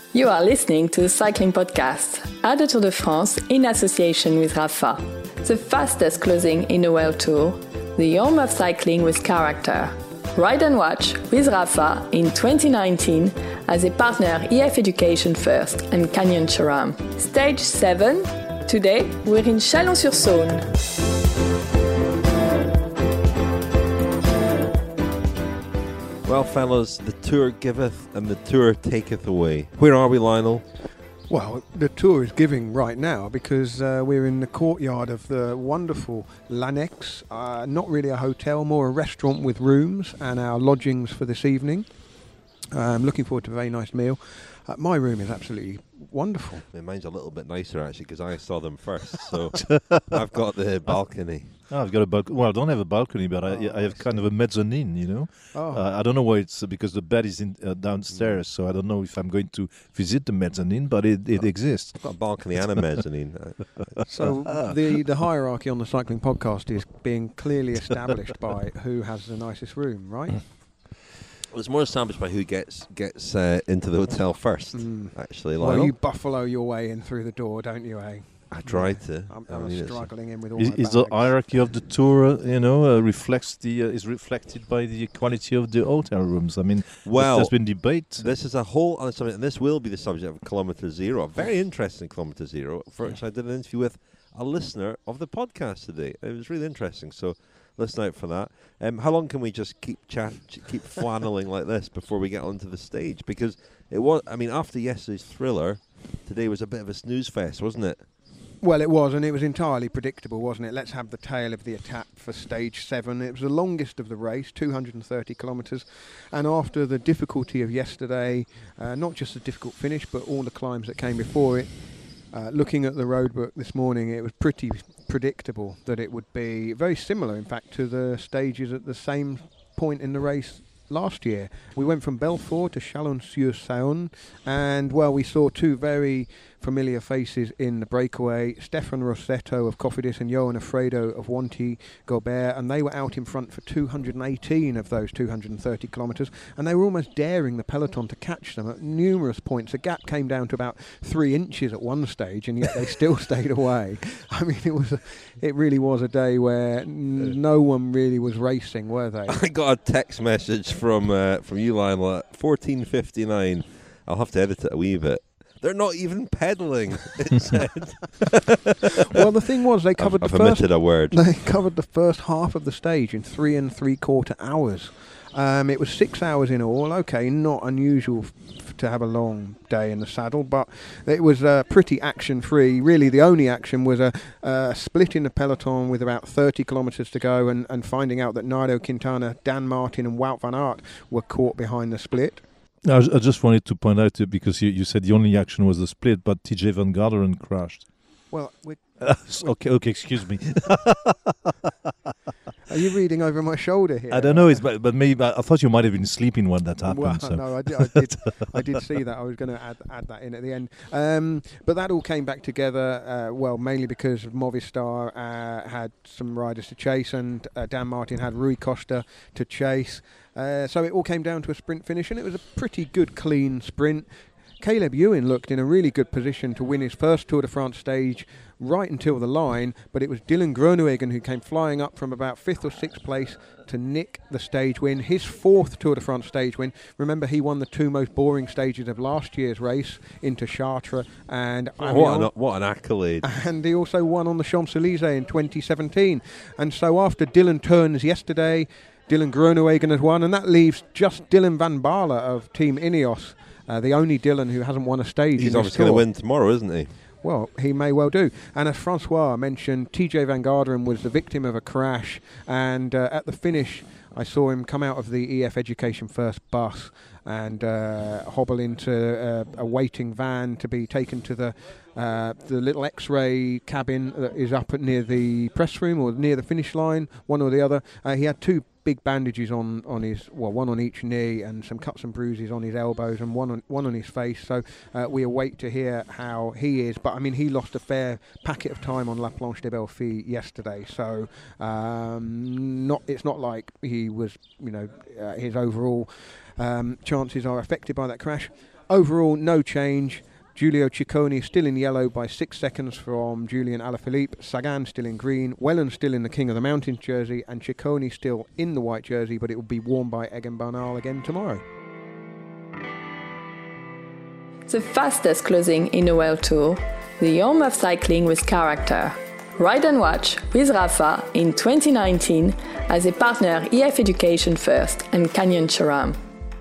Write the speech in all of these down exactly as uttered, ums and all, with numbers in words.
You are listening to the Cycling Podcast at the Tour de France in association with Rapha, the fastest closing in the World Tour, the home of cycling with character. Ride and watch with Rapha in twenty nineteen as a partner E F Education First and Canyon Sharam. Stage seven. Today we're in Chalon-sur-Saône. Well, fellas, the Tour giveth and the Tour taketh away. Where are we, Lionel? Well, the Tour is giving right now because uh, we're in the courtyard of the wonderful L'Annexe. Uh, not really a hotel, more a restaurant with rooms and our lodgings for this evening. I'm looking forward to a very nice meal. Uh, my room is absolutely wonderful. Yeah, mine's a little bit nicer, actually, because I saw them first. So I've got the balcony. Oh, I've got a balcony. Well, I don't have a balcony, but Oh, I, I have I kind of a mezzanine, you know. Oh. Uh, I don't know why it's uh, because the bed is in, uh, downstairs, so I don't know if I'm going to visit the mezzanine, but it, it exists. I've got a balcony and a mezzanine. So the, the hierarchy on the Cycling Podcast is being clearly established by who has the nicest room, right? Well, it's more established by who gets gets uh, into the hotel first, Mm. actually, Lionel. Well, you buffalo your way in through the door, don't you, eh? I tried to. I'm, I I'm mean, it's- struggling in with all Is, my is the bags. hierarchy of the tour, uh, you know, uh, reflects the uh, is reflected by the quality of the hotel rooms? I mean, Well, there's been debate. this is a whole other subject, and this will be the subject of Kilometre Zero, a very interesting Kilometre Zero, for which I did an interview with a listener of the podcast today. It was really interesting, so listen out for that. Um, how long can we just keep chat, ch- keep flanneling like this before we get onto the stage? Because it was, I mean, after yesterday's thriller, today was a bit of a snooze fest, wasn't it? Well, it was, and it was entirely predictable, wasn't it? Let's have the tail of the attack for stage seven. It was the longest of the race, two hundred thirty kilometres, and after the difficulty of yesterday, uh, not just the difficult finish, but all the climbs that came before it, uh, looking at the roadbook this morning, it was pretty predictable that it would be very similar, in fact, to the stages at the same point in the race last year. We went from Belfort to Chalon-sur-Saône, and well, we saw two very familiar faces in the breakaway, Stefan Rossetto of Cofidis and Johan Alfredo of Wanty Gobert, and they were out in front for two hundred eighteen of those two hundred thirty kilometres, and they were almost daring the peloton to catch them at numerous points. The gap came down to about three inches at one stage, and yet they still stayed away. I mean, it was a, it really was a day where n- no one really was racing, were they? I got a text message from uh, from you, Lionel, at fourteen fifty-nine. I'll have to edit it a wee bit. They're not even pedalling, it said. Well, the thing was, they covered I've, the I've first. omitted a word. They covered the first half of the stage in three and three quarter hours. Um, it was six hours in all. Okay, not unusual f- to have a long day in the saddle, but it was uh, pretty action-free. Really, the only action was a uh, split in the peloton with about thirty kilometres to go, and, and finding out that Nairo Quintana, Dan Martin, and Wout van Aert were caught behind the split. I, was- I just wanted to point out, uh, because you, you said the only action was the split, but T J Van Garderen crashed. Well, we okay, okay, excuse me. are you reading over my shoulder here? I don't know, it's, but, but maybe I thought you might have been sleeping when that happened. Well, so. no, I did, I did. I did see that. I was going to add add that in at the end. Um, but that all came back together. Uh, well, mainly because Movistar uh, had some riders to chase, and uh, Dan Martin had Rui Costa to chase. Uh, so it all came down to a sprint finish, and it was a pretty good, clean sprint. Caleb Ewan looked in a really good position to win his first Tour de France stage right until the line, but it was Dylan Groenewegen who came flying up from about fifth or sixth place to nick the stage win, his fourth Tour de France stage win. Remember, he won the two most boring stages of last year's race into Chartres, and Oh, what, an, what an accolade. and he also won on the Champs-Élysées in twenty seventeen. And so after Dylan turns yesterday, Dylan Groenewegen has won, and that leaves just Dylan van Baarle of Team Ineos, uh, the only Dylan who hasn't won a stage. He's in obviously going to tour. win tomorrow, isn't he? Well, he may well do. And as Francois mentioned, T J Van Garderen was the victim of a crash, and uh, at the finish I saw him come out of the E F Education First bus and uh, hobble into uh, a waiting van to be taken to the uh, the little X-ray cabin that is up at near the press room or near the finish line, one or the other. Uh, he had two big bandages on, on his, well, one on each knee, and some cuts and bruises on his elbows, and one on one on his face. So uh, we await to hear how he is. But I mean, he lost a fair packet of time on La Planche des Belles Filles yesterday. So um, not it's not like he was, you know, uh, his overall um, chances are affected by that crash. Overall, no change. Giulio Ciccone still in yellow by six seconds from Julian Alaphilippe. Sagan still in green. Wellen still in the King of the Mountains jersey. And Ciccone still in the white jersey, but it will be worn by Egan Bernal again tomorrow. The fastest closing in a World Tour, the home of cycling with character. Ride and Watch with Rapha in twenty nineteen as a partner E F Education First and Canyon Sharam.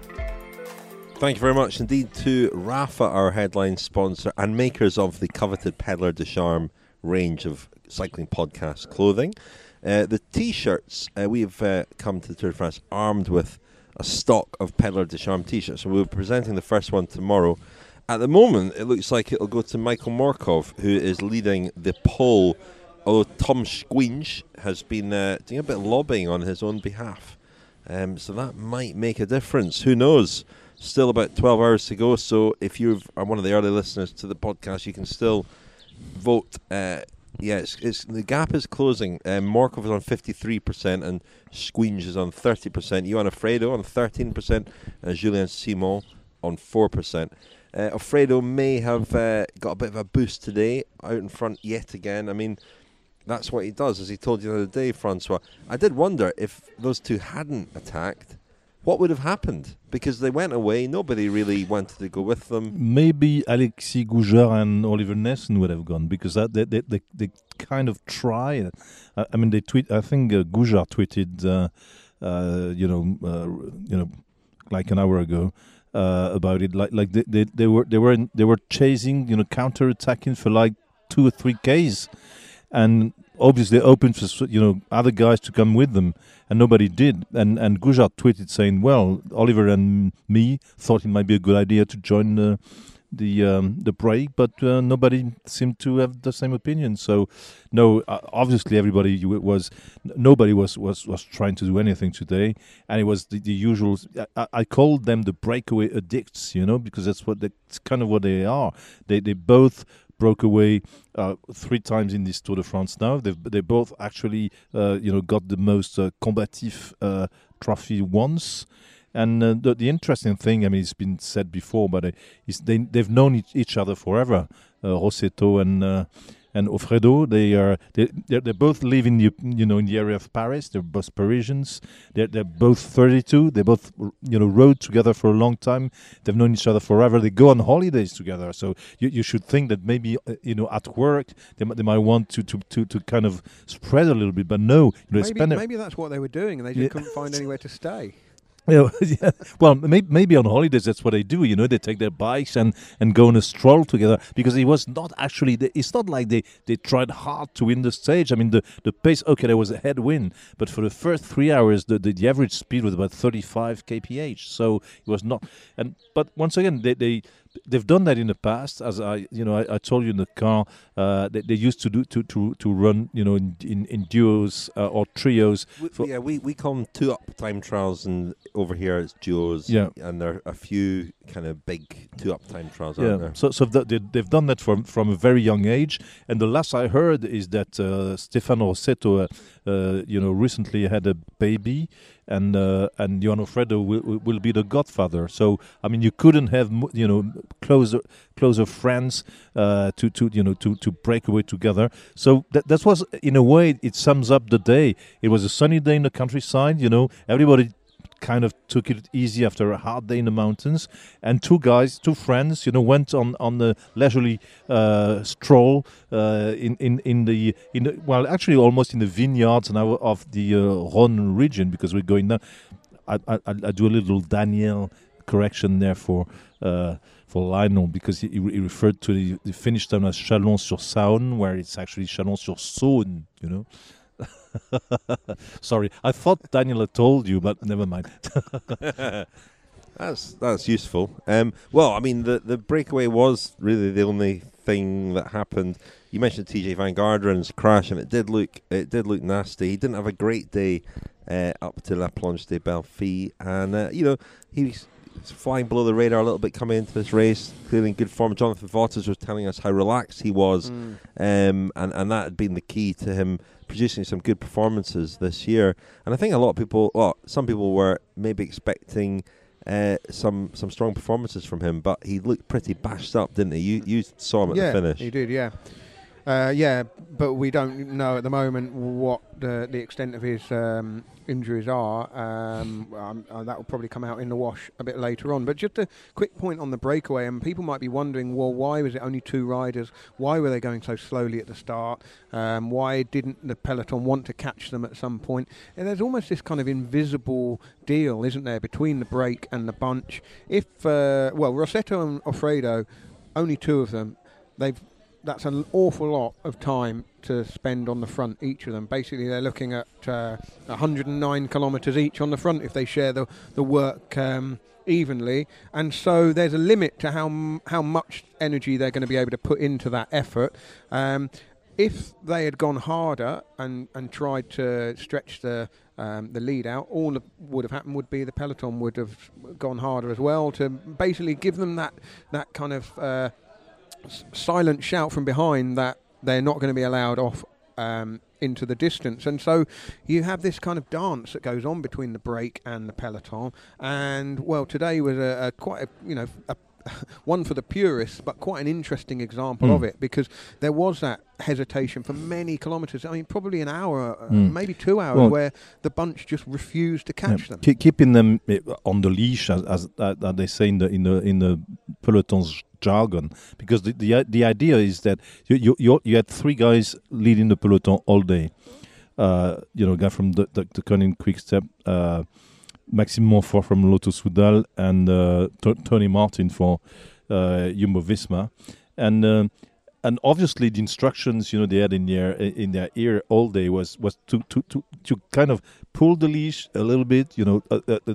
Thank you very much indeed to Rapha, our headline sponsor and makers of the coveted Peddler de Charme range of cycling podcast clothing. Uh, the T-shirts, uh, we've uh, come to the Tour de France armed with a stock of Peddler de Charme T-shirts. So we'll be presenting the first one tomorrow. At the moment, it looks like it'll go to Michael Morkov, who is leading the poll, although Tom Squinch has been uh, doing a bit of lobbying on his own behalf. Um, so that might make a difference. Who knows? Still about twelve hours to go, so if you are one of the early listeners to the podcast, you can still vote. Uh, yeah, it's, it's, the gap is closing. Um, Morkov is on fifty-three percent and Squinch is on thirty percent. Johan Alfredo on thirteen percent and Julien Simon on four percent. Uh, Alfredo may have uh, got a bit of a boost today, out in front yet again. I mean, that's what he does, as he told you the other day, Francois. I did wonder if those two hadn't attacked, what would have happened? Because they went away, nobody really wanted to go with them. Maybe Alexis Goujard and Oliver Nessen would have gone, because that, they, they, they, they kind of tried. I, I mean, they tweet. I think uh, Goujard tweeted, uh, uh, you know, uh, you know, like an hour ago uh, about it. Like, like they, they, they were they were in, they were chasing, you know, counter attacking for like two or three Ks, and obviously open for, you know, other guys to come with them, and nobody did. And and Goujard tweeted saying, "Well, Oliver and me thought it might be a good idea to join the the um, the break, but uh, nobody seemed to have the same opinion." So, no, uh, obviously everybody was nobody was, was, was trying to do anything today, and it was the, the usual. I, I called them the breakaway addicts, you know, because that's what that's kind of what they are. They they both broke away uh, three times in this Tour de France now. They've they both actually uh, you know got the most uh, combative uh, trophy once. And uh, the, the interesting thing, I mean, it's been said before, but uh, is they they've known each, each other forever. Uh, Rossetto and uh, and Offredo, they are they they they both live in the you know in the area of Paris. They're both Parisians. They're they're both thirty-two. They both you know rode together for a long time. They've known each other forever. They go on holidays together. So you, you should think that maybe uh, you know at work they might, they might want to, to, to, to kind of spread a little bit, but no. You know, maybe spend maybe that's what they were doing, and they just Yeah. couldn't find anywhere to stay. You know, yeah. Well, may, maybe on holidays that's what they do. You know, they take their bikes and, and go on a stroll together, because it was not actually. The, it's not like they, they tried hard to win the stage. I mean, the, the pace. Okay, there was a headwind, but for the first three hours, the, the, the average speed was about thirty-five kph. So it was not. And but once again, they they. They've done that in the past, as I, you know, I, I told you in the car. Uh, they, they used to do to, to, to run, you know, in in, in duos uh, or trios. We, yeah, we, we call them two up time trials, and over here it's duos. Yeah. And there are a few kind of big two up time trials, Yeah, aren't there? so so th- they, they've done that from from a very young age. And the last I heard is that uh, Stefano Rossetto, uh, uh, you know, recently had a baby. And uh, and Johan Alfredo will, will be the godfather. So I mean, you couldn't have you know closer closer friends uh, to to you know to, to break away together. So that that was in a way it sums up the day. It was a sunny day in the countryside. You know, everybody kind of took it easy after a hard day in the mountains, and two guys, two friends, you know, went on on the leisurely uh, stroll uh, in in in the in the, well, actually almost in the vineyards now of the uh, Rhône region, because we're going now. I, I I do a little Daniel correction there for uh, for Lionel, because he, he referred to the, the Finnish town as Chalon-sur-Saône, where it's actually Chalon-sur-Saône, you know. Sorry, I thought Daniel had told you, but never mind. That's that's useful. Um, well, I mean, the, the breakaway was really the only thing that happened. You mentioned T J Van Garderen's crash, and it did look it did look nasty. He didn't have a great day uh, up to La Planche des Belles-Filles, and uh, you know he was flying below the radar a little bit coming into this race, clearly in good form. Jonathan Vaughters was telling us how relaxed he was, mm. um, and and that had been the key to him producing some good performances this year. And I think a lot of people, well, some people were maybe expecting uh, some some strong performances from him, but he looked pretty bashed up, didn't he? You you saw him at yeah, the finish. He did, yeah. Uh, yeah, but we don't know at the moment what the, the extent of his um, injuries are. Um, um, uh, that will probably come out in the wash a bit later on. But just a quick point on the breakaway, and people might be wondering, well, why was it only two riders? Why were they going so slowly at the start? Um, why didn't the peloton want to catch them at some point? And there's almost this kind of invisible deal, isn't there, between the break and the bunch. If, uh, well, Rossetto and Alfredo, only two of them, they've that's an awful lot of time to spend on the front, each of them. Basically, they're looking at uh, one hundred nine kilometres each on the front if they share the, the work um, evenly. And so there's a limit to how m- how much energy they're going to be able to put into that effort. Um, if they had gone harder and, and tried to stretch the um, the lead out, all that would have happened would be the peloton would have gone harder as well to basically give them that, that kind of... Uh, silent shout from behind that they're not going to be allowed off um, into the distance. And so you have this kind of dance that goes on between the break and the peloton. And well, today was a, a quite a, you know a, one for the purists, but quite an interesting example mm. of it, because there was that hesitation for many kilometres. I mean, probably an hour, uh, mm. maybe two hours, well, where the bunch just refused to catch yeah, them. Keep, keeping them on the leash, as, as, as they say in the in the in the peloton's jargon, because the the, the idea is that you you you, you had three guys leading the peloton all day. Uh, you know, a guy from the the, the Koenig Quick-Step, uh, Maxime Montfort from Lotto Soudal, and uh, T- Tony Martin for uh, Jumbo-Visma, and uh, and obviously the instructions, you know, they had in their in their ear all day was was to to to, to kind of pull the leash a little bit, you know, uh, uh,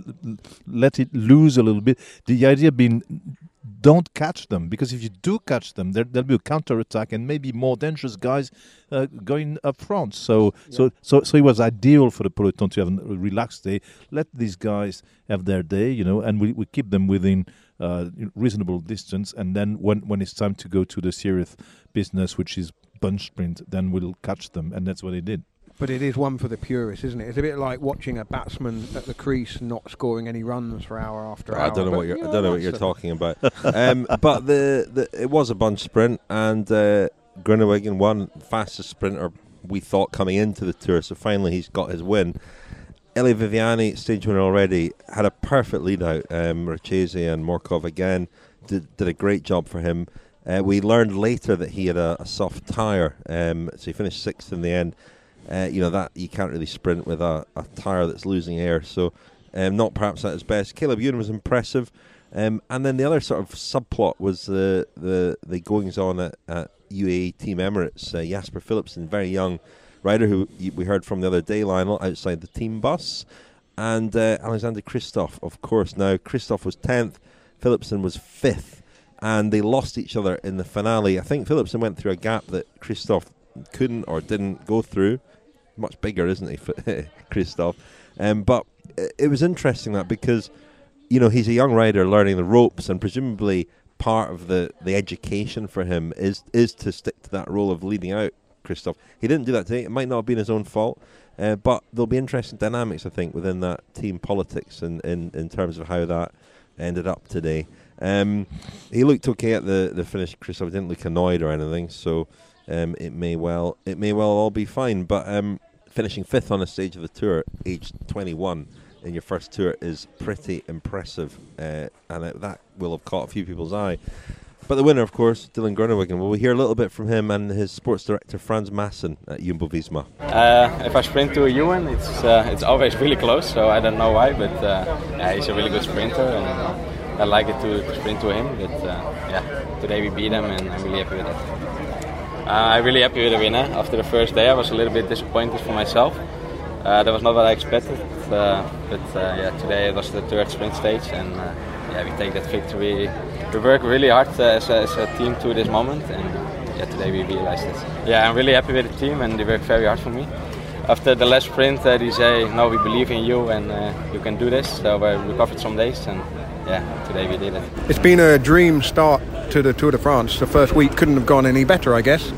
let it loose a little bit. The idea being, don't catch them, because if you do catch them, there, there'll be a counter-attack and maybe more dangerous guys uh, going up front. So, yeah. so, so, so it was ideal for the peloton to have a relaxed day. Let these guys have their day, you know, and we, we keep them within uh, reasonable distance. And then when, when it's time to go to the serious business, which is bunch sprint, then we'll catch them, and that's what they did. But it is one for the purists, isn't it? It's a bit like watching a batsman at the crease not scoring any runs for hour after I hour. Don't know but what you're. Yeah, I don't know what you're talking about. um, but the, the it was a bunch sprint, and uh, Groenewegen won, fastest sprinter we thought coming into the tour. So finally, he's got his win. Elia Viviani, stage winner already, had a perfect lead out. Um, Marchese and Morkov again did, did a great job for him. Uh, we learned later that he had a, a soft tyre, um, so he finished sixth in the end. Uh, you know, that you can't really sprint with a, a tyre that's losing air, so um, not perhaps at his best. Caleb Ewan was impressive, um, and then the other sort of subplot was the the, the goings on at, at U A E Team Emirates. uh, Jasper Philipsen, very young rider who we heard from the other day, Lionel, outside the team bus, and uh, Alexander Kristoff, of course. Now Kristoff was tenth, Philipsen was fifth, and they lost each other in the finale. I think Philipsen went through a gap that Kristoff couldn't or didn't go through. Much bigger, isn't he, Kristoff? Um, but it was interesting that, because, you know, he's a young rider learning the ropes, and presumably part of the, the education for him is is to stick to that role of leading out Kristoff. He didn't do that today. It might not have been his own fault, uh, but there'll be interesting dynamics, I think, within that team politics and in, in terms of how that ended up today. Um, he looked okay at the, the finish. Kristoff didn't look annoyed or anything, so um, it may well it may well all be fine. But um, finishing fifth on a stage of the tour, aged twenty-one, in your first tour is pretty impressive, uh, and it, that will have caught a few people's eye. But the winner, of course, Dylan Groenewegen. Will we hear a little bit from him and his sports director, Frans Maassen, at Jumbo-Visma? Uh, if I sprint to a Ewan, it's uh, it's always really close, so I don't know why, but uh, yeah, he's a really good sprinter, and uh, I like it to, to sprint to him. But uh, yeah, today we beat him, and I'm really happy with that. Uh, I'm really happy with the winner. After the first day, I was a little bit disappointed for myself. Uh, that was not what I expected, uh, but uh, yeah, today it was the third sprint stage, and uh, yeah, we take that victory. We work really hard uh, as, a, as a team to this moment, and yeah, today we realized it. Yeah, I'm really happy with the team, and they work very hard for me. After the last sprint, uh, they say, no, we believe in you, and uh, you can do this. So I recovered some days, and yeah, today we did it. It's been a dream start to the Tour de France. The first week couldn't have gone any better, I guess.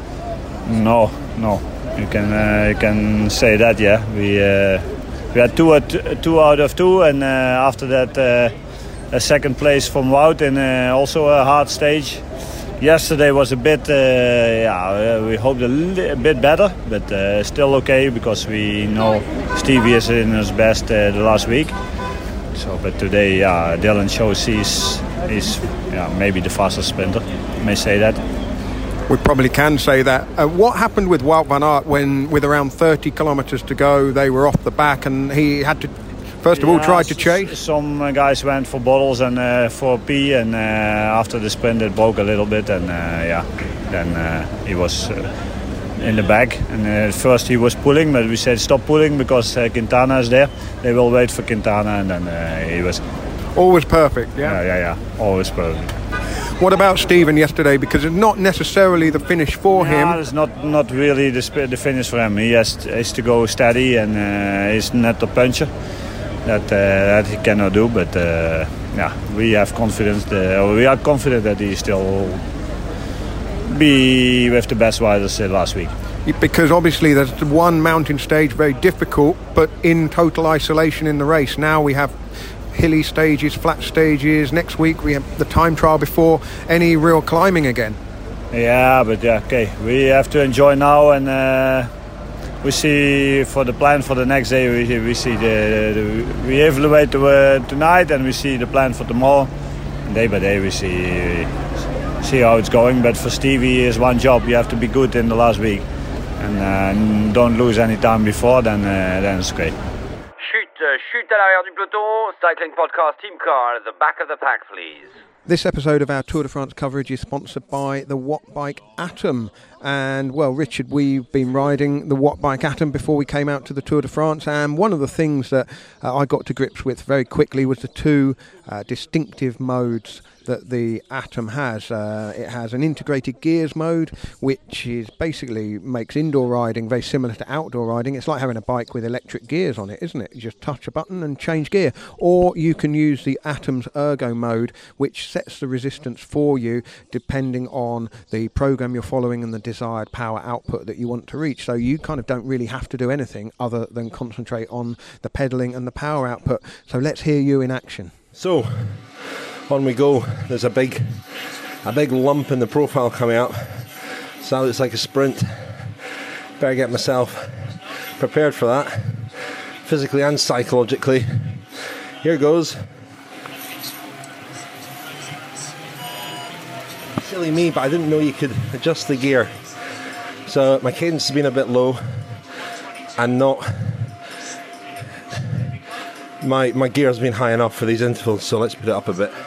No, no, you can uh, you can say that. Yeah, we uh, we had two uh, two out of two, and uh, after that uh, a second place from Wout in uh, also a hard stage. Yesterday was a bit, uh, yeah, we hoped a, li- a bit better, but uh, still okay because we know Stevie is in his best uh, the last week. So, but today, yeah, Dylan shows he's, he's yeah, maybe the fastest sprinter. I may say that. We probably can say that. Uh, what happened with Wout van Aert when, with around thirty kilometres to go, they were off the back and he had to, first of yeah, all, try to chase? Some uh, guys went for bottles and uh, for pee, and uh, after the sprint it broke a little bit, and uh, yeah, then uh, he was uh, in the back. And uh, at first he was pulling, but we said stop pulling because uh, Quintana is there. They will wait for Quintana, and then uh, he was always perfect. Yeah, yeah, yeah, yeah, always perfect. What about Steven yesterday? Because it's not necessarily the finish for yeah, him. It's not not really the, sp- the finish for him. He has to, has to go steady, and uh, he's not a puncher. That uh, that he cannot do. But uh, yeah, we have confidence. That, or we are confident that he still be with the best riders uh, last week. Because obviously there's the one mountain stage, very difficult, but in total isolation in the race. Now we have hilly stages, flat stages. Next week we have the time trial before any real climbing again. Yeah, but yeah, okay. We have to enjoy now, and uh, we see for the plan for the next day. We we see the, the we evaluate the, uh, tonight, and we see the plan for tomorrow. And day by day we see see how it's going. But for Stevie, is one job. You have to be good in the last week, and uh, don't lose any time before. Then uh, then it's great. Chute à l'arrière du peloton, Cycling Podcast Team Car at the back of the pack, please. This episode of our Tour de France coverage is sponsored by the Wattbike Atom. And, well, Richard, we've been riding the Wattbike Atom before we came out to the Tour de France, and one of the things that uh, I got to grips with very quickly was the two uh, distinctive modes that the Atom has. Uh, it has an integrated gears mode, which is basically makes indoor riding very similar to outdoor riding. It's like having a bike with electric gears on it, isn't it? You just touch a button and change gear. Or you can use the Atom's Ergo mode, which sets the resistance for you depending on the program you're following and the desired power output that you want to reach. So you kind of don't really have to do anything other than concentrate on the pedalling and the power output. So let's hear you in action. So on we go. There's a big a big lump in the profile coming up, so it's like a sprint. Better get myself prepared for that, physically and psychologically. Here goes. Silly me, but I didn't know you could adjust the gear. So my cadence has been a bit low and not my my gear has been high enough for these intervals, so let's put it up a bit.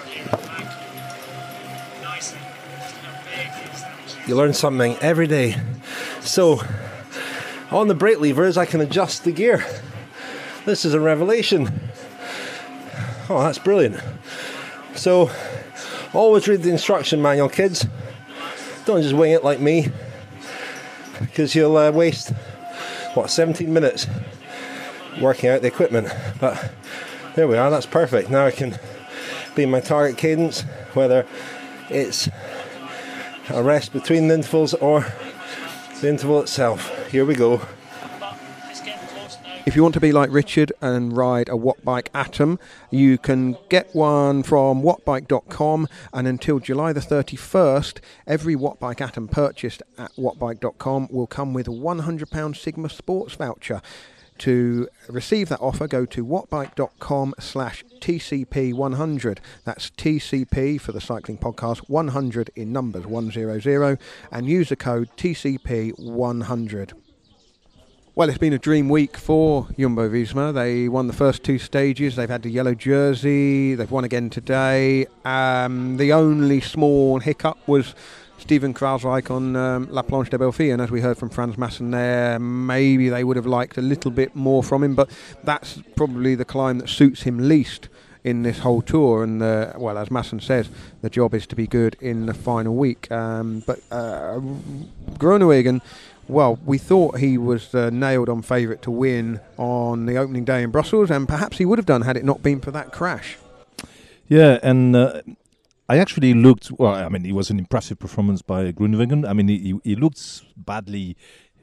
You learn something every day. So on the brake levers I can adjust the gear. This is a revelation. Oh, that's brilliant. So always read the instruction manual, kids. Don't just wing it like me, because you'll uh, waste, what, seventeen minutes working out the equipment. But there we are, that's perfect. Now I can be in my target cadence, whether it's a rest between the intervals or the interval itself. Here we go. If you want to be like Richard and ride a Wattbike Atom, you can get one from wattbike dot com, and until July the thirty-first, every Wattbike Atom purchased at wattbike dot com will come with a one hundred pounds Sigma Sports voucher. To receive that offer, go to wattbike dot com slash T C P one hundred. That's T C P for the Cycling Podcast, one hundred in numbers, one hundred, and use the code T C P one hundred. Well, it's been a dream week for Jumbo-Visma. They won the first two stages. They've had the yellow jersey. They've won again today. Um, the only small hiccup was Steven Kruijswijk on um, La Planche des Belles, and as we heard from Frans Maassen there, maybe they would have liked a little bit more from him, but that's probably the climb that suits him least in this whole tour. And uh, well, as Maassen says, the job is to be good in the final week. Um, but uh, Groenewegen, well, we thought he was uh, nailed on favourite to win on the opening day in Brussels, and perhaps he would have done had it not been for that crash. Yeah, and uh, I actually looked, well, I mean, it was an impressive performance by Groenewegen. I mean, he, he looked badly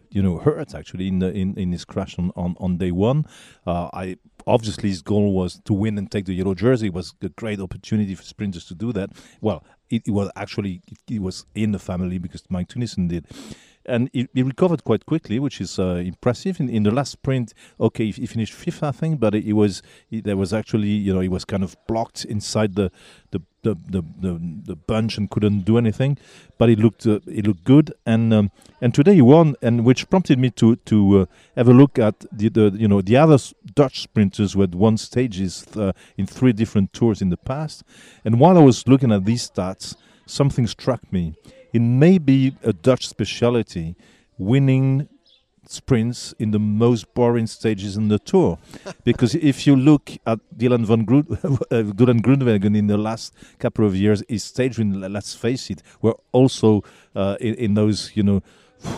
you know, hurt actually in the, in, in his crash on, on, on day one. Uh, I obviously his goal was to win and take the yellow jersey. It was a great opportunity for sprinters to do that. Well, it, it was actually it, it was in the family because Mike Tunison did. And he, he recovered quite quickly, which is uh, impressive. In, in the last sprint, okay, he, he finished fifth, I think, but he was he, there was actually, you know, he was kind of blocked inside the the the, the, the, the bunch and couldn't do anything. But he looked uh, he looked good, and um, and today he won, and which prompted me to to uh, have a look at the, the you know the other Dutch sprinters who had won stages uh, in three different tours in the past. And while I was looking at these stats, something struck me. It may be a Dutch speciality, winning sprints in the most boring stages in the Tour. Because if you look at Dylan van Groen- uh, Dylan Groenewegen in the last couple of years, his stage win, let's face it, were also uh, in, in those, you know,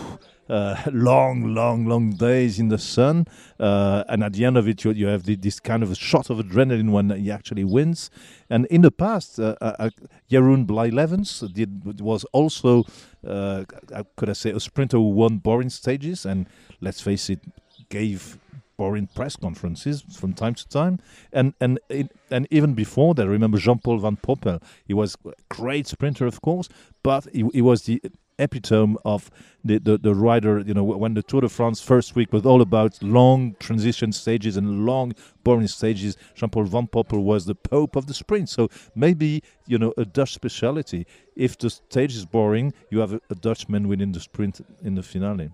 Uh, long, long, long days in the sun, uh, and at the end of it, you, you have the, this kind of a shot of adrenaline when he actually wins. And in the past, uh, uh, Jeroen Blijlevens did was also, uh, could I say, a sprinter who won boring stages, and let's face it, gave boring press conferences from time to time. And and it, and even before that, I remember Jean-Paul van Poppel. He was a great sprinter, of course, but he, he was the epitome of the, the, the rider, you know, when the Tour de France first week was all about long transition stages and long boring stages, Jean-Paul van Poppel was the pope of the sprint. So maybe, you know, a Dutch speciality. If the stage is boring, you have a, a Dutchman winning the sprint in the finale.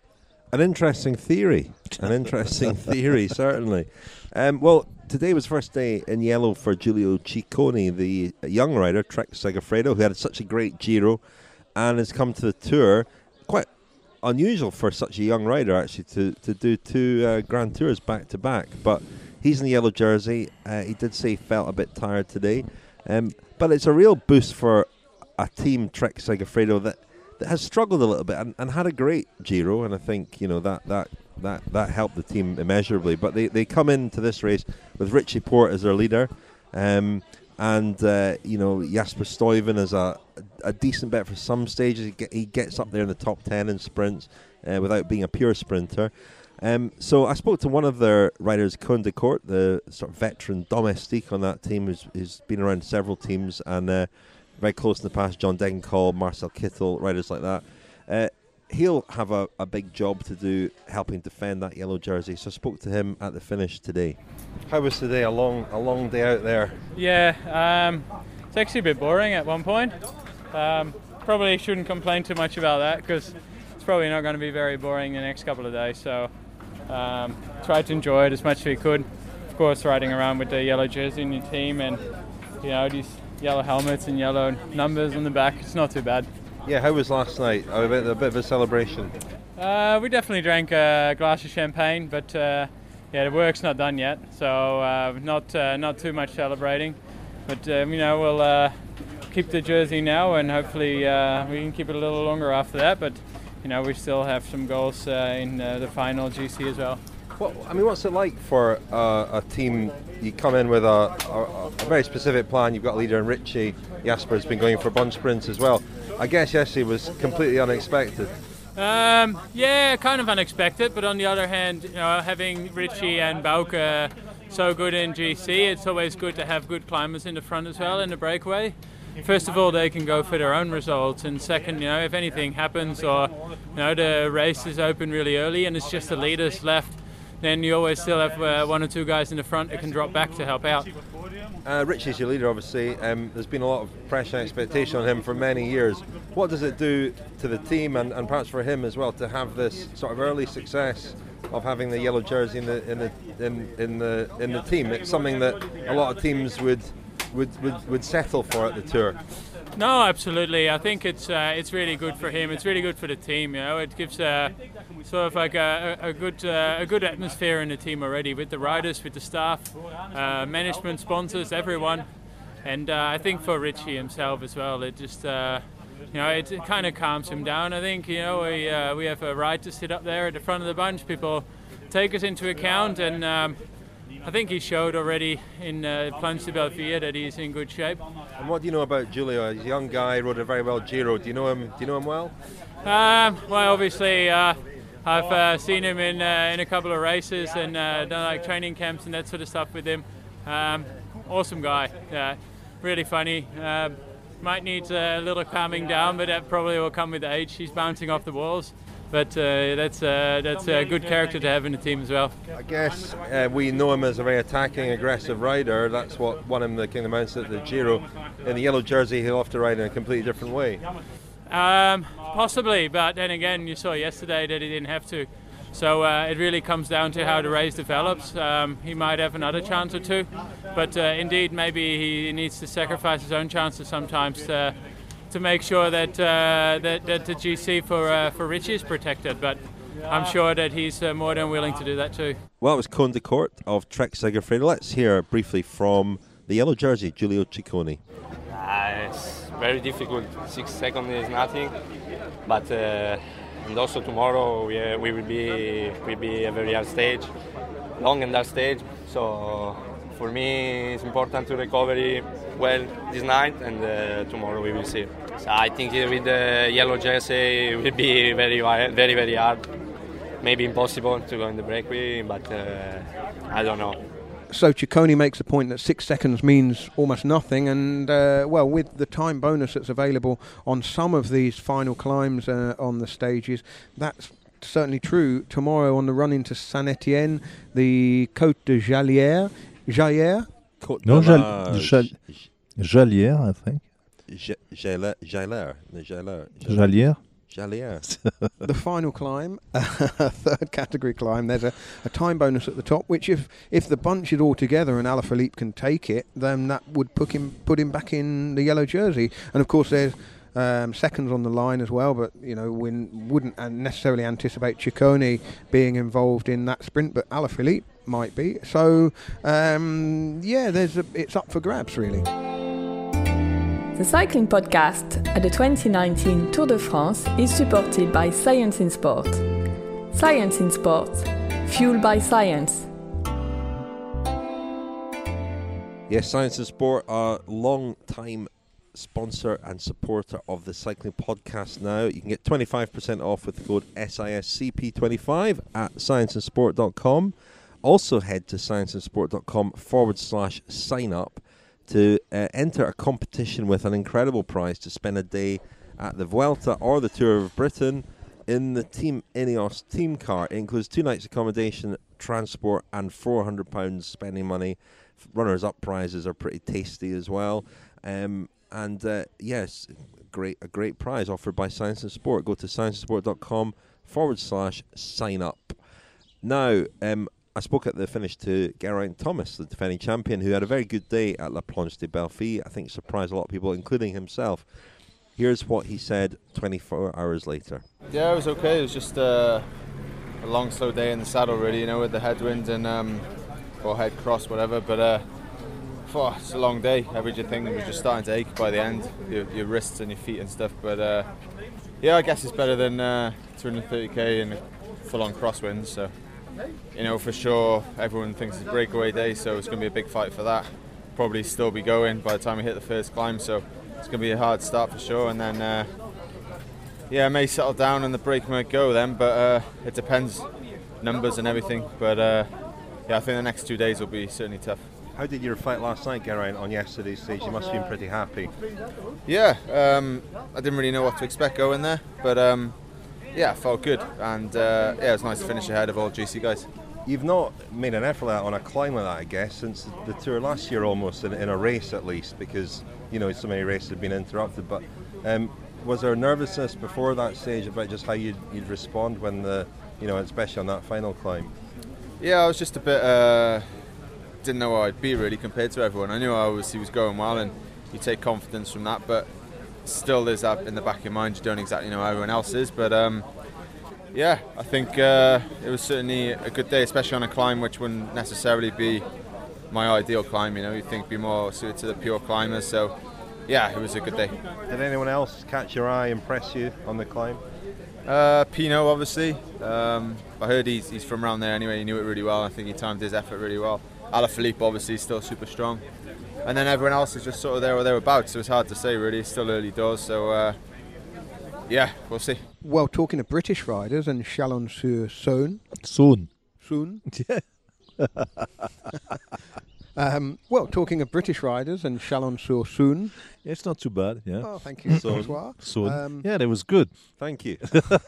An interesting theory. An interesting theory, certainly. Um, well, today was first day in yellow for Giulio Ciccone, the young rider, Trek Segafredo, who had such a great Giro and has come to the Tour. Quite unusual for such a young rider, actually, to, to do two uh, Grand Tours back-to-back. But he's in the yellow jersey. Uh, he did say he felt a bit tired today. Um, but it's a real boost for a team, Trek Segafredo, that, that has struggled a little bit and, and had a great Giro. And I think, you know, that that, that, that helped the team immeasurably. But they, they come into this race with Richie Porte as their leader. Um, and, uh, you know, Jasper Stuyven is a, a decent bet for some stages. He, get, he gets up there in the top ten in sprints uh, without being a pure sprinter. Um, so I spoke to one of their riders, Koen de Kort, the sort of veteran domestique on that team, who's, who's been around several teams and uh, very close in the past, John Degenkolb, Marcel Kittel, riders like that. Uh, he'll have a, a big job to do helping defend that yellow jersey. So I spoke to him at the finish today. How was today? A long, a long day out there. Yeah, um, it's actually a bit boring at one point. Um, probably shouldn't complain too much about that because it's probably not going to be very boring the next couple of days. So um, try to enjoy it as much as we could. Of course, riding around with the yellow jersey in your team and you know these yellow helmets and yellow numbers on the back. It's not too bad. Yeah, how was last night? A bit, a bit of a celebration. Uh, we definitely drank a glass of champagne, but uh, yeah, the work's not done yet, so uh, not uh, not too much celebrating. But um, you know, we'll uh, keep the jersey now, and hopefully uh, we can keep it a little longer after that. But you know, we still have some goals uh, in uh, the final G C as well. Well, I mean, what's it like for uh, a team? You come in with a, a, a very specific plan. You've got a leader in Richie. Jasper's been going for bunch sprints as well. I guess yesterday was completely unexpected. Um, yeah, kind of unexpected, but on the other hand, you know, having Richie and Bauke so good in G C, it's always good to have good climbers in the front as well in the breakaway. First of all, they can go for their own results, and second, you know, if anything happens or you know the race is open really early and it's just the leaders left, then you always still have uh, one or two guys in the front that can drop back to help out. Uh, Richie's your leader, obviously. Um, there's been a lot of pressure and expectation on him for many years. What does it do to the team and, and perhaps for him as well to have this sort of early success of having the yellow jersey in the in the in, in the in the team? It's something that a lot of teams would would would, would settle for at the Tour. No, absolutely. I think it's uh, it's really good for him. It's really good for the team. You know, it gives uh, sort of like a, a good uh, a good atmosphere in the team already with the riders, with the staff, uh, management, sponsors, everyone. And uh, I think for Richie himself as well, it just uh, you know it, it kind of calms him down. I think you know we uh, we have a right to sit up there at the front of the bunch. People take us into account, and um, I think he showed already in uh, Planche de Belvier that he's in good shape. And what do you know about Giulio? He's a young guy, rode a very well Giro. Do you know him? Do you know him well? Um, well, obviously, uh, I've uh, seen him in uh, in a couple of races and uh, done like training camps and that sort of stuff with him. Um, awesome guy, uh, really funny. Uh, might need a little calming down, but that probably will come with age. He's bouncing off the walls, but uh, that's uh, that's a good character to have in the team as well. I guess uh, we know him as a very attacking, aggressive rider. That's what won him the King of the Mountains at the Giro. In the yellow jersey, he'll have to ride in a completely different way. Um, possibly, but then again, you saw yesterday that he didn't have to. So uh, it really comes down to how the race develops. Um, he might have another chance or two, but uh, indeed, maybe he needs to sacrifice his own chances sometimes to, to make sure that, uh, that that the G C for uh, for Richie is protected. But I'm sure that he's uh, more than willing to do that too. Well, it was Cône de Court of Trek Segafredo. Let's hear briefly from the yellow jersey, Giulio Ciccone. Uh, it's very difficult. Six seconds is nothing, but uh, and also tomorrow we uh, we will be will be a very hard stage, long and hard stage. So for me, it's important to recover well this night, and uh, tomorrow we will see. So I think with the yellow jersey it will be very very very hard, maybe impossible to go in the breakaway, but uh, I don't know. So Ciccone makes the point that six seconds means almost nothing, and uh, well, with the time bonus that's available on some of these final climbs uh, on the stages, that's certainly true. Tomorrow on the run into Saint-Étienne, the Côte de Jallière, Jallière? Côte No, de Jal- la- Jal- Jallière, I think. J- Jallière, Jallière, Jallière, Jallière. Jallière. The final climb, a third category climb, there's a, a time bonus at the top, which if, if the bunch is all together and Alaphilippe can take it, then that would put him put him back in the yellow jersey. And of course there's um, seconds on the line as well, but you know we wouldn't necessarily anticipate Ciccone being involved in that sprint, but Alaphilippe might be. So um, yeah, there's a, it's up for grabs really. The cycling podcast at the twenty nineteen Tour de France is supported by Science in Sport. Science in Sport, fueled by science. Yes, Science and Sport, a long-time sponsor and supporter of the cycling podcast now. You can get twenty-five percent off with the code S I S C P twenty-five at science and sport dot com. Also head to science and sport dot com forward slash sign up to uh, enter a competition with an incredible prize to spend a day at the Vuelta or the Tour of Britain in the Team Ineos team car. It includes two nights accommodation, transport and four hundred pounds spending money. Runners-up prizes are pretty tasty as well. Um, and uh, yes, great a great prize offered by Science and Sport. Go to science and sport dot com forward slash sign up. Now, um, I spoke at the finish to Geraint Thomas, the defending champion, who had a very good day at La Planche de Belfi. I think surprised a lot of people, including himself. Here's what he said twenty-four hours later. Yeah, it was okay. It was just uh, a long, slow day in the saddle, really, you know, with the headwind and um, or head cross, whatever. But uh, oh, it's a long day. Everything was just starting to ache by the end, your, your wrists and your feet and stuff. But uh, yeah, I guess it's better than uh, two hundred thirty k and full-on crosswinds. So. You know, for sure, everyone thinks it's a breakaway day, so it's going to be a big fight for that. Probably still be going by the time we hit the first climb, so it's going to be a hard start for sure. And then, uh, yeah, I may settle down and the break might go then, but uh, it depends, numbers and everything. But uh, yeah, I think the next two days will be certainly tough. How did you reflect last night, Geraint, on yesterday's stage? You must have been pretty happy. Yeah, um, I didn't really know what to expect going there, but um, yeah, felt good, and uh, yeah, it was nice to finish ahead of all G C guys. You've not made an effort like that on a climb like that, I guess, since the Tour last year almost, in, in a race at least, because, you know, so many races have been interrupted. But um, was there nervousness before that stage about just how you'd, you'd respond when the, you know, especially on that final climb? Yeah, I was just a bit, uh, didn't know where I'd be really compared to everyone. I knew I was, he was going well, and you take confidence from that, but still there's that in the back of your mind. You don't exactly know how everyone else is, but um, yeah, I think uh, it was certainly a good day, especially on a climb which wouldn't necessarily be my ideal climb. You know, you think be more suited to the pure climbers. So yeah, it was a good day. Did anyone else catch your eye, impress you on the climb? Uh, Pinot, obviously. Um, I heard he's, he's from around there anyway. He knew it really well. I think he timed his effort really well. Alaphilippe, obviously, is still super strong. And then everyone else is just sort of there or thereabouts, so it's hard to say really. It's still early doors, so uh, yeah, we'll see. Well, talking of British riders and Chalon-sur-Saône. Soon. Soon. Yeah. um, well, talking of British riders and Chalon-sur-Saône. Yeah, it's not too bad, yeah. Oh, thank you, François. Soon. Um, yeah, that was good. Thank you.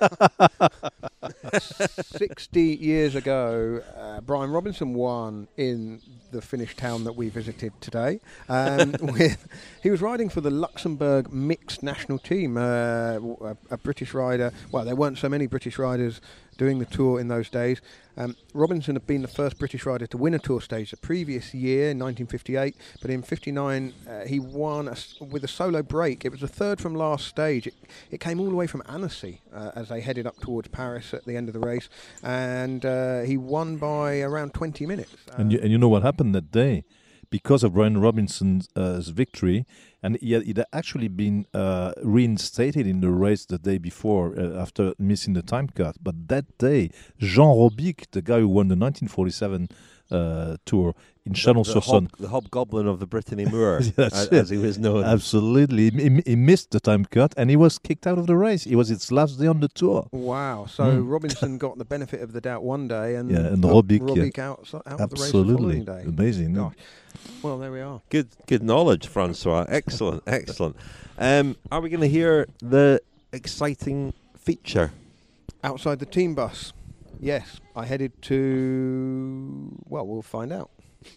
sixty years ago, uh, Brian Robinson won in the Finnish town that we visited today. Um, with, he was riding for the Luxembourg mixed national team, uh, a, a British rider. Well, there weren't so many British riders doing the Tour in those days. Um, Robinson had been the first British rider to win a Tour stage the previous year, in nineteen fifty-eight, but in fifty-nine uh, he won a, with a solo break. It was the third from last stage. It, it came all the way from Annecy uh, as they headed up towards Paris at the end of the race, and uh, he won by around twenty minutes. Uh, and, you, and you know what happened that day? Because of Brian Robinson's uh, victory, and he had, he'd actually been uh, reinstated in the race the day before uh, after missing the time cut. But that day, Jean Robic, the guy who won the nineteen forty-seven uh, Tour in Chalon-sur-Saône, the, the hobgoblin of the Brittany Moor, yeah, as, as he was known. Absolutely. He, he missed the time cut and he was kicked out of the race. It was its last day on the Tour. Wow. So mm. Robinson got the benefit of the doubt one day and, yeah, and Robic, Robic yeah. out, out Absolutely. of the race the following day. Amazing. Gosh. Well, there we are. Good good knowledge, Francois. Excellent, excellent. Um, are we going to hear the exciting feature? Outside the team bus. Yes, I headed to... Well, we'll find out.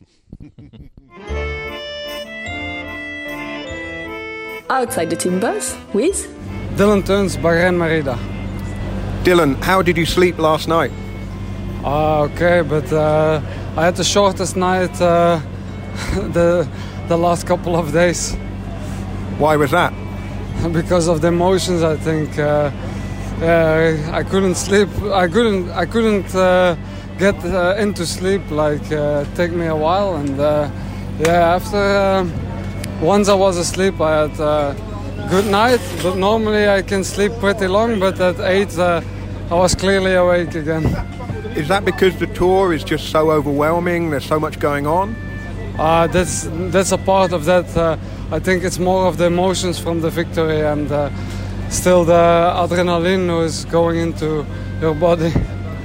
Outside the team bus with Dylan Teuns, Bahrain Merida. Dylan, how did you sleep last night? Uh, okay, but uh, I had the shortest night uh, the the last couple of days. Why was that? Because of the emotions, I think. Uh, uh, I couldn't sleep. I couldn't. I couldn't uh, get uh, into sleep. Like uh, take me a while, and uh, yeah, after uh, once I was asleep, I had a good night. But normally I can sleep pretty long. But at eight, uh, I was clearly awake again. Is that because the Tour is just so overwhelming? There's so much going on. Uh, that's that's a part of that. Uh, I think it's more of the emotions from the victory and uh, still the adrenaline was going into your body.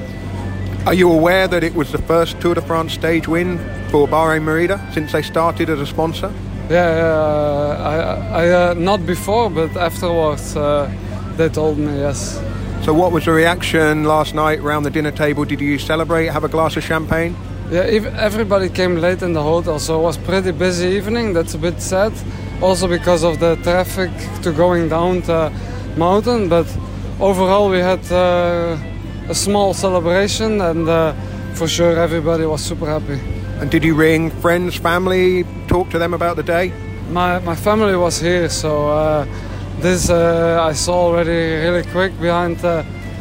Are you aware that it was the first Tour de France stage win for Bahrain Merida since they started as a sponsor? Yeah, uh, I, I uh, not before, but afterwards uh, they told me yes. So what was the reaction last night around the dinner table? Did you celebrate, have a glass of champagne? Yeah, everybody came late in the hotel, so it was pretty busy evening. That's a bit sad, also because of the traffic to going down the mountain. But overall, we had uh, a small celebration, and uh, for sure, everybody was super happy. And did you ring friends, family, talk to them about the day? My my family was here, so uh, this uh, I saw already really quick behind. Uh,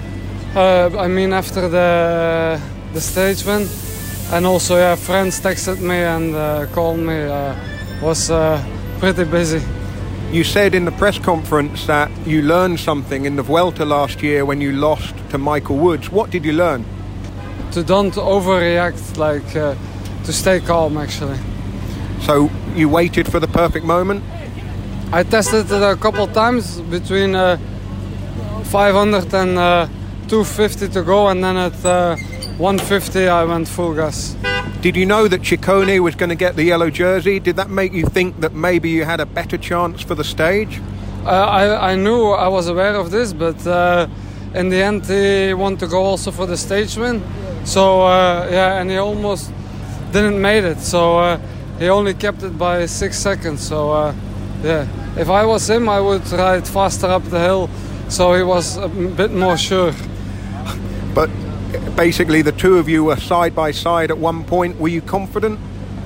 uh, I mean, after the the stage win. And also, yeah, friends texted me and uh, called me. Uh, was uh, pretty busy. You said in the press conference that you learned something in the Vuelta last year when you lost to Michael Woods. What did you learn? To don't overreact, like uh, to stay calm, actually. So you waited for the perfect moment? I tested it a couple times between uh, five hundred and uh, two fifty to go, and then at uh, one fifty I went full gas. Did you know that Ciccone was going to get the yellow jersey? Did that make you think that maybe you had a better chance for the stage? Uh, I, I knew, I was aware of this, but uh, in the end he wanted to go also for the stage win. So uh, yeah, and he almost didn't make it. So uh, he only kept it by six seconds. So uh, yeah, if I was him, I would ride faster up the hill. So he was a bit more sure. But basically, the two of you were side by side at one point. Were you confident?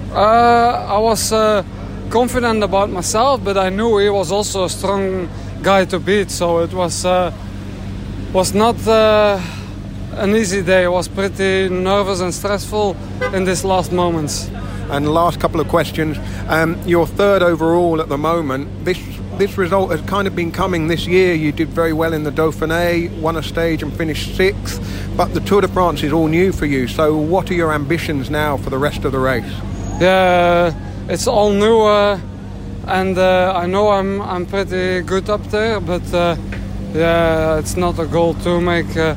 Uh, I was uh, confident about myself, but I knew he was also a strong guy to beat. So it was uh, was not uh, an easy day. It was pretty nervous and stressful in these last moments. And last couple of questions. Um, you're third overall at the moment. This this result has kind of been coming this year. You did very well in the Dauphiné, won a stage and finished sixth. But the Tour de France is all new for you. So what are your ambitions now for the rest of the race? Yeah, it's all new, uh, and uh, I know I'm I'm pretty good up there. But uh, yeah, it's not a goal to make uh,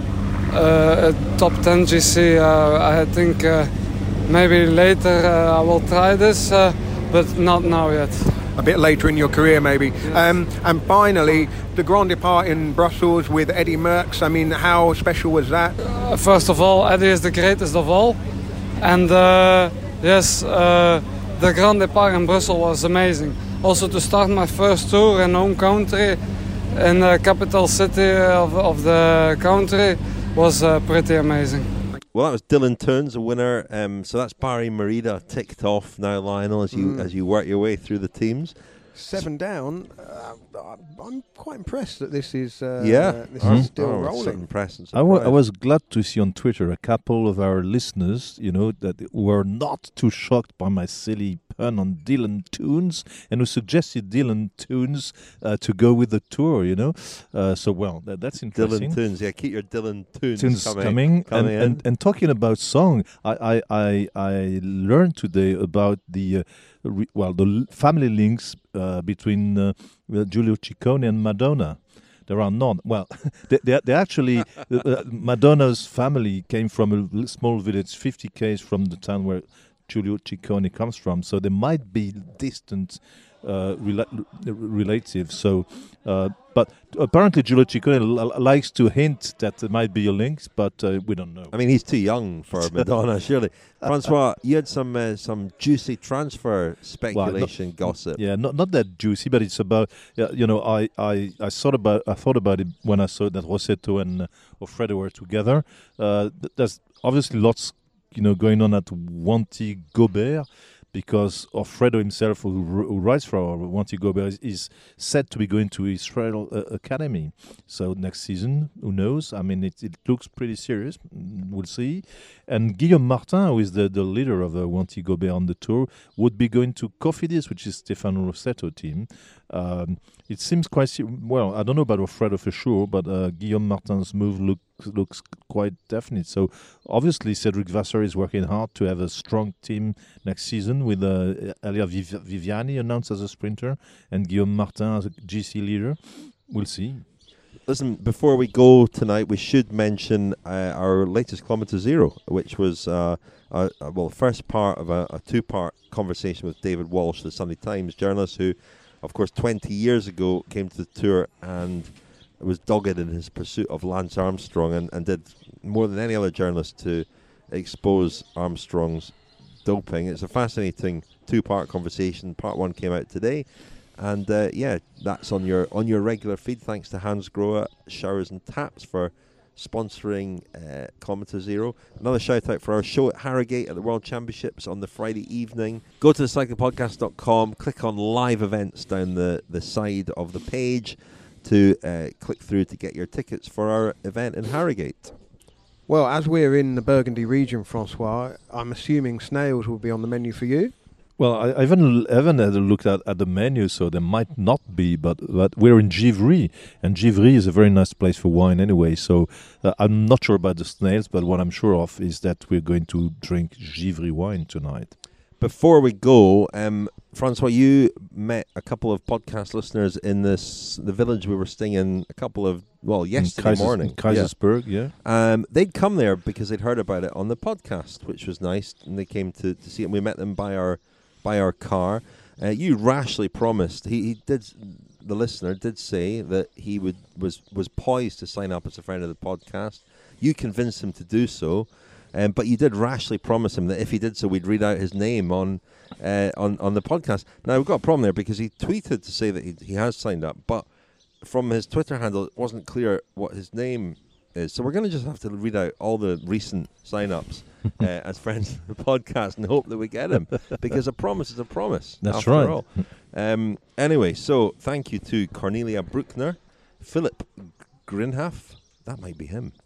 uh, a top ten G C. Uh, I think uh, maybe later uh, I will try this, uh, but not now yet. A bit later in your career, maybe. Yes. Um, and finally, the Grand Depart in Brussels with Eddy Merckx. I mean, how special was that? Uh, first of all, Eddy is the greatest of all. And uh, yes, uh, the Grand Depart in Brussels was amazing. Also to start my first tour in home country, in the capital city of, of the country, was uh, pretty amazing. Well, that was Dylan Teuns, a winner. Um, so that's Paris-Merida ticked off now, Lionel, as you mm. as you work your way through the teams. Seven down. Uh, I'm quite impressed that this is uh, yeah uh, this mm. is still oh, rolling. Impressive. I, w- I was glad to see on Twitter a couple of our listeners, you know, that were not too shocked by my silly pun on Dylan Teuns, and who suggested Dylan Teuns uh, to go with the tour. You know, uh, so well, that, that's interesting. Dylan Teuns, yeah, keep your Dylan Teuns, Teuns coming, coming, coming and, and and talking about song, I I I, I learned today about the. Uh, Re- well, the l- family links uh, between uh, Giulio Ciccone and Madonna. There are none. Well, they, they, they actually, uh, Madonna's family came from a l- small village, fifty k's from the town where Giulio Ciccone comes from. So they might be distant uh, rela- relatives. So, uh, but apparently Giulio Ciccone l- likes to hint that there might be a link, but uh, we don't know. I mean, he's too young for Madonna, surely. Francois, you had some uh, some juicy transfer speculation, well, not, gossip. Yeah, not not that juicy, but it's about uh, you know I, I, I thought about I thought about it when I saw that Rossetto and uh, Offredo were together. Uh, th- there's obviously lots you know going on at Wanty Gobert, because Offredo himself, who, who writes for Wanty Gobert, is, is said to be going to Israel uh, Academy. So next season, who knows? I mean, it, it looks pretty serious. We'll see. And Guillaume Martin, who is the, the leader of the Wanty Gobert on the tour, would be going to Cofidis, which is Stefano Rossetto team. Um, it seems quite ser- well. I don't know about Offredo for sure, but uh, Guillaume Martin's move look, looks quite definite. So obviously, Cedric Vasseur is working hard to have a strong team next season, with uh, Elia Viv- Viviani announced as a sprinter and Guillaume Martin as a G C leader. We'll see. Listen, before we go tonight, we should mention uh, our latest Kilometre Zero, which was uh, uh, well, first part of a, a two-part conversation with David Walsh, the Sunday Times journalist, who, of course, twenty years ago came to the tour and was dogged in his pursuit of Lance Armstrong, and, and did more than any other journalist to expose Armstrong's doping. It's a fascinating two-part conversation. Part one came out today. And uh, yeah, that's on your on your regular feed. Thanks to Hans Grohe Showers and Taps for sponsoring uh, Kilometre Zero. Another shout out for our show at Harrogate at the World Championships on the Friday evening. Go to the cycling podcast dot com, click on live events down the, the side of the page to uh, click through to get your tickets for our event in Harrogate. Well, as we're in the Burgundy region, Francois, I'm assuming snails will be on the menu for you. Well, I, I haven't, I haven't had a look at, at the menu, so there might not be, but, but we're in Givry, and Givry is a very nice place for wine anyway, so uh, I'm not sure about the snails, but what I'm sure of is that we're going to drink Givry wine tonight. Before we go, um, Francois, you met a couple of podcast listeners in this the village we were staying in a couple of, well, yesterday Kaisers, morning. Kaisersberg, yeah. yeah. Um, they'd come there because they'd heard about it on the podcast, which was nice, and they came to, to see it, and we met them by our by our car. Uh, you rashly promised, he, he did, the listener did say that he would was, was poised to sign up as a friend of the podcast. You convinced him to do so, um, but you did rashly promise him that if he did so, we'd read out his name on uh, on, on the podcast. Now, we've got a problem there because he tweeted to say that he, he has signed up, but from his Twitter handle, it wasn't clear what his name is. So we're going to just have to read out all the recent sign-ups uh, as friends of the podcast and hope that we get him, because a promise is a promise. That's after right. all. Um, anyway, so thank you to Cornelia Bruckner, Philip Grinhaff, that might be him,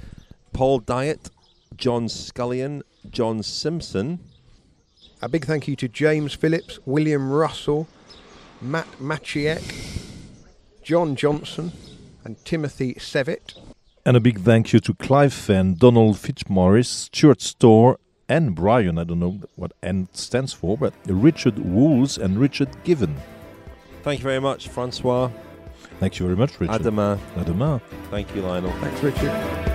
Paul Diet, John Scullion, John Simpson. A big thank you to James Phillips, William Russell, Matt Maciek, John Johnson, and Timothy Sevitt. And a big thank you to Clive Fenn, Donald Fitzmaurice, Stuart Storr, and Brian, I don't know what N stands for, but Richard Wools and Richard Given. Thank you very much, Francois. Thank you very much, Richard. À demain. À demain. Thank you, Lionel. Thanks, Richard.